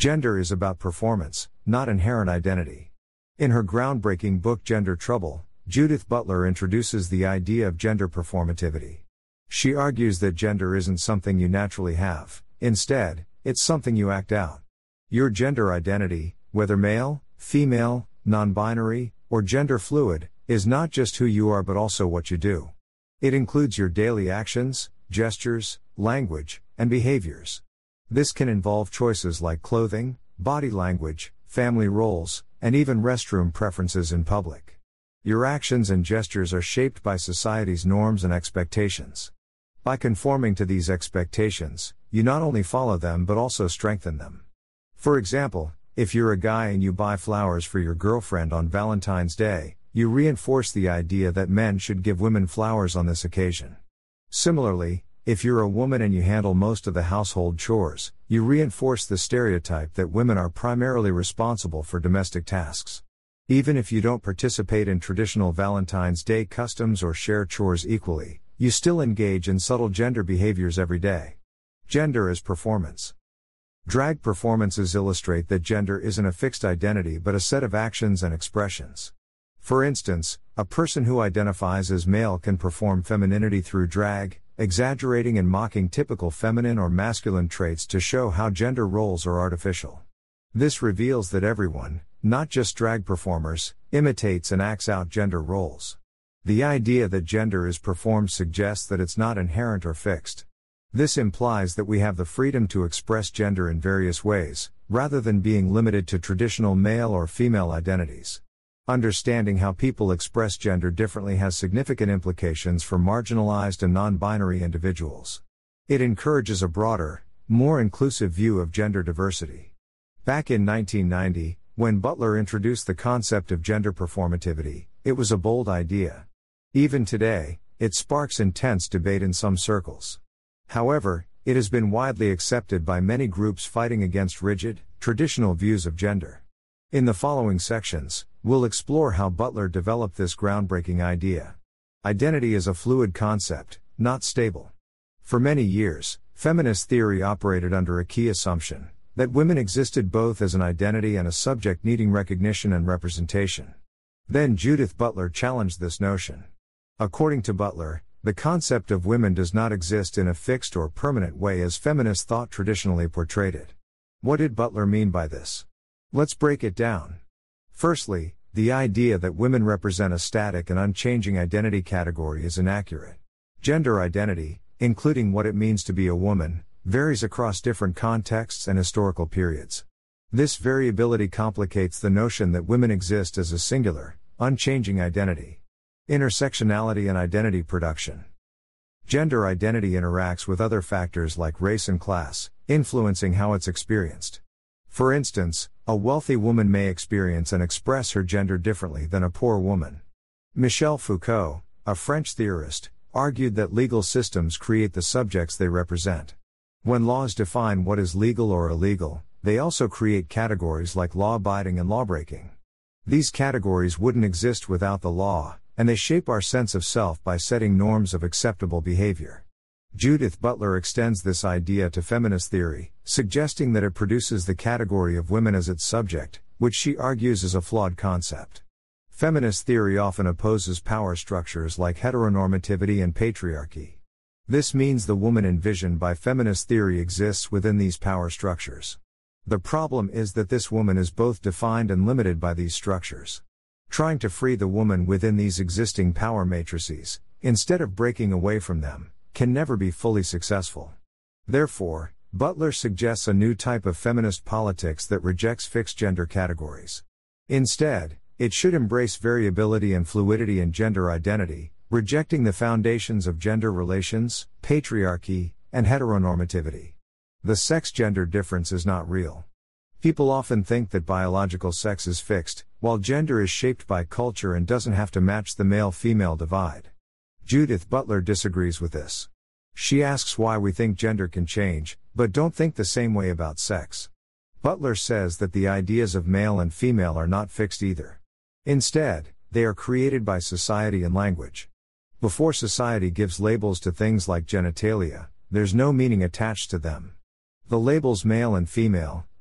Gender is about performance, not inherent identity. In her groundbreaking book Gender Trouble, Judith Butler introduces the idea of gender performativity. She argues that gender isn't something you naturally have, instead, it's something you act out. Your gender identity, whether male, female, non-binary, or gender fluid, is not just who you are but also what you do. It includes your daily actions, gestures, language, and behaviors. This can involve choices like clothing, body language, family roles, and even restroom preferences in public. Your actions and gestures are shaped by society's norms and expectations. By conforming to these expectations, you not only follow them but also strengthen them. For example, if you're a guy and you buy flowers for your girlfriend on Valentine's Day, you reinforce the idea that men should give women flowers on this occasion. Similarly, if you're a woman and you handle most of the household chores, you reinforce the stereotype that women are primarily responsible for domestic tasks. Even if you don't participate in traditional Valentine's Day customs or share chores equally, you still engage in subtle gender behaviors every day. Gender as performance. Drag performances illustrate that gender isn't a fixed identity but a set of actions and expressions. For instance, a person who identifies as male can perform femininity through drag, exaggerating and mocking typical feminine or masculine traits to show how gender roles are artificial. This reveals that everyone, not just drag performers, imitates and acts out gender roles. The idea that gender is performed suggests that it's not inherent or fixed. This implies that we have the freedom to express gender in various ways, rather than being limited to traditional male or female identities. Understanding how people express gender differently has significant implications for marginalized and non-binary individuals. It encourages a broader, more inclusive view of gender diversity. Back in 1990, when Butler introduced the concept of gender performativity, it was a bold idea. Even today, it sparks intense debate in some circles. However, it has been widely accepted by many groups fighting against rigid, traditional views of gender. In the following sections, we'll explore how Butler developed this groundbreaking idea. Identity is a fluid concept, not stable. For many years, feminist theory operated under a key assumption, that women existed both as an identity and a subject needing recognition and representation. Then Judith Butler challenged this notion. According to Butler, the concept of women does not exist in a fixed or permanent way as feminist thought traditionally portrayed it. What did Butler mean by this? Let's break it down. Firstly, the idea that women represent a static and unchanging identity category is inaccurate. Gender identity, including what it means to be a woman, varies across different contexts and historical periods. This variability complicates the notion that women exist as a singular, unchanging identity. Intersectionality and identity production. Gender identity interacts with other factors like race and class, influencing how it's experienced. For instance, a wealthy woman may experience and express her gender differently than a poor woman. Michel Foucault, a French theorist, argued that legal systems create the subjects they represent. When laws define what is legal or illegal, they also create categories like law-abiding and law-breaking. These categories wouldn't exist without the law, and they shape our sense of self by setting norms of acceptable behavior. Judith Butler extends this idea to feminist theory, suggesting that it produces the category of women as its subject, which she argues is a flawed concept. Feminist theory often opposes power structures like heteronormativity and patriarchy. This means the woman envisioned by feminist theory exists within these power structures. The problem is that this woman is both defined and limited by these structures. Trying to free the woman within these existing power matrices, instead of breaking away from them, can never be fully successful. Therefore, Butler suggests a new type of feminist politics that rejects fixed gender categories. Instead, it should embrace variability and fluidity in gender identity, rejecting the foundations of gender relations, patriarchy, and heteronormativity. The sex-gender difference is not real. People often think that biological sex is fixed, while gender is shaped by culture and doesn't have to match the male-female divide. Judith Butler disagrees with this. She asks why we think gender can change, but don't think the same way about sex. Butler says that the ideas of male and female are not fixed either. Instead, they are created by society and language. Before society gives labels to things like genitalia, there's no meaning attached to them. The labels male and female,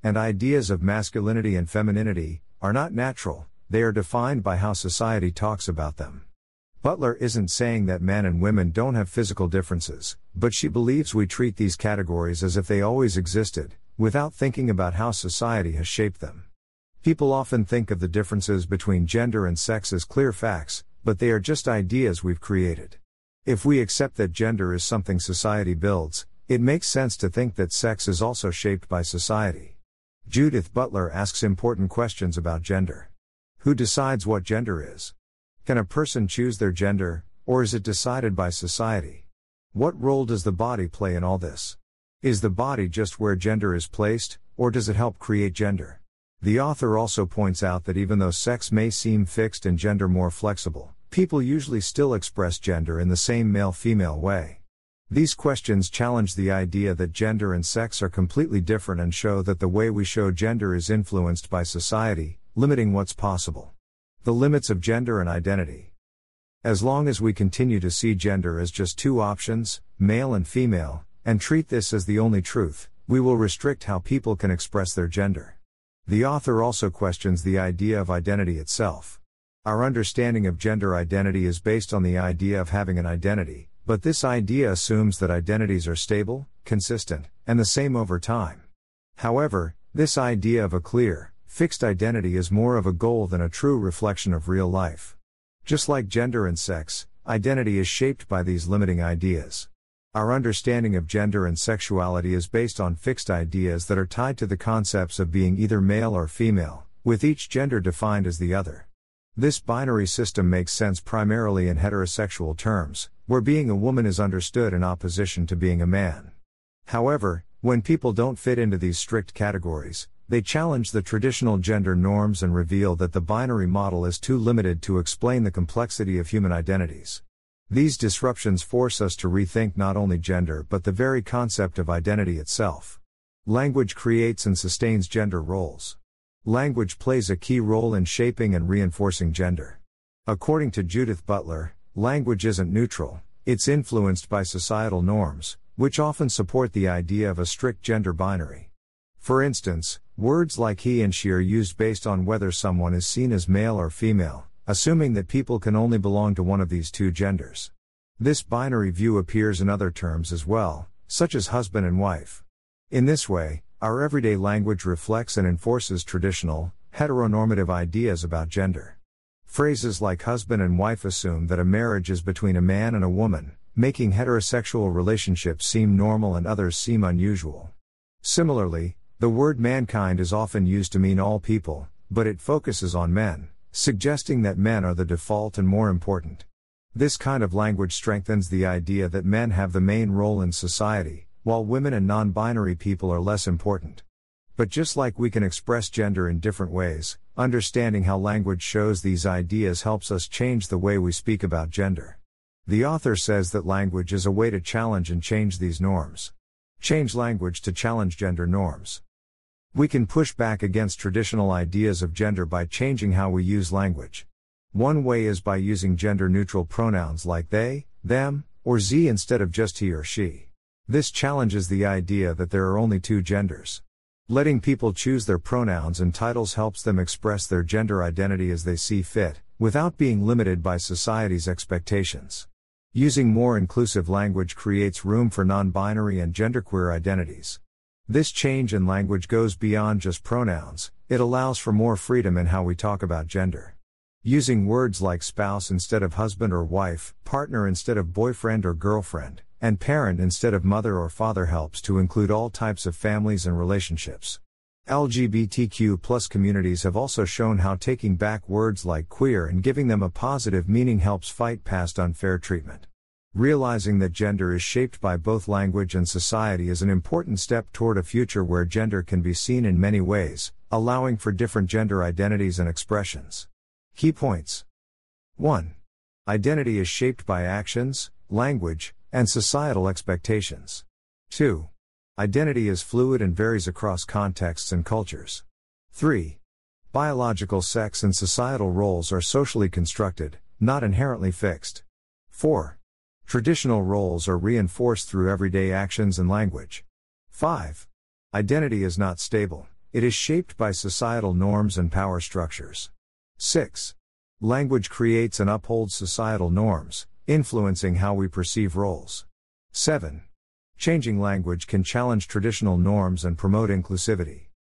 and ideas of masculinity and femininity, are not natural, they are defined by how society talks about them. Butler isn't saying that men and women don't have physical differences, but she believes we treat these categories as if they always existed, without thinking about how society has shaped them. People often think of the differences between gender and sex as clear facts, but they are just ideas we've created. If we accept that gender is something society builds, it makes sense to think that sex is also shaped by society. Judith Butler asks important questions about gender. Who decides what gender is? Can a person choose their gender, or is it decided by society? What role does the body play in all this? Is the body just where gender is placed, or does it help create gender? The author also points out that even though sex may seem fixed and gender more flexible, people usually still express gender in the same male-female way. These questions challenge the idea that gender and sex are completely different and show that the way we show gender is influenced by society, limiting what's possible. The limits of gender and identity. As long as we continue to see gender as just two options, male and female, and treat this as the only truth, we will restrict how people can express their gender. The author also questions the idea of identity itself. Our understanding of gender identity is based on the idea of having an identity, but this idea assumes that identities are stable, consistent, and the same over time. However, this idea of a clear, fixed identity is more of a goal than a true reflection of real life. Just like gender and sex, identity is shaped by these limiting ideas. Our understanding of gender and sexuality is based on fixed ideas that are tied to the concepts of being either male or female, with each gender defined as the other. This binary system makes sense primarily in heterosexual terms, where being a woman is understood in opposition to being a man. However, when people don't fit into these strict categories, they challenge the traditional gender norms and reveal that the binary model is too limited to explain the complexity of human identities. These disruptions force us to rethink not only gender but the very concept of identity itself. Language creates and sustains gender roles. Language plays a key role in shaping and reinforcing gender. According to Judith Butler, language isn't neutral, it's influenced by societal norms, which often support the idea of a strict gender binary. For instance, words like he and she are used based on whether someone is seen as male or female, assuming that people can only belong to one of these two genders. This binary view appears in other terms as well, such as husband and wife. In this way, our everyday language reflects and enforces traditional, heteronormative ideas about gender. Phrases like husband and wife assume that a marriage is between a man and a woman, making heterosexual relationships seem normal and others seem unusual. Similarly, the word mankind is often used to mean all people, but it focuses on men, suggesting that men are the default and more important. This kind of language strengthens the idea that men have the main role in society, while women and non-binary people are less important. But just like we can express gender in different ways, understanding how language shows these ideas helps us change the way we speak about gender. The author says that language is a way to challenge and change these norms. Change language to challenge gender norms. We can push back against traditional ideas of gender by changing how we use language. One way is by using gender-neutral pronouns like they, them, or ze instead of just he or she. This challenges the idea that there are only two genders. Letting people choose their pronouns and titles helps them express their gender identity as they see fit, without being limited by society's expectations. Using more inclusive language creates room for non-binary and genderqueer identities. This change in language goes beyond just pronouns, it allows for more freedom in how we talk about gender. Using words like spouse instead of husband or wife, partner instead of boyfriend or girlfriend, and parent instead of mother or father helps to include all types of families and relationships. LGBTQ+ communities have also shown how taking back words like queer and giving them a positive meaning helps fight past unfair treatment. Realizing that gender is shaped by both language and society is an important step toward a future where gender can be seen in many ways, allowing for different gender identities and expressions. Key points. 1. Identity is shaped by actions, language, and societal expectations. 2. Identity is fluid and varies across contexts and cultures. 3. Biological sex and societal roles are socially constructed, not inherently fixed. 4. Traditional roles are reinforced through everyday actions and language. 5. Identity is not stable, It is shaped by societal norms and power structures. 6. Language creates and upholds societal norms, influencing how we perceive roles. 7. Changing language can challenge traditional norms and promote inclusivity.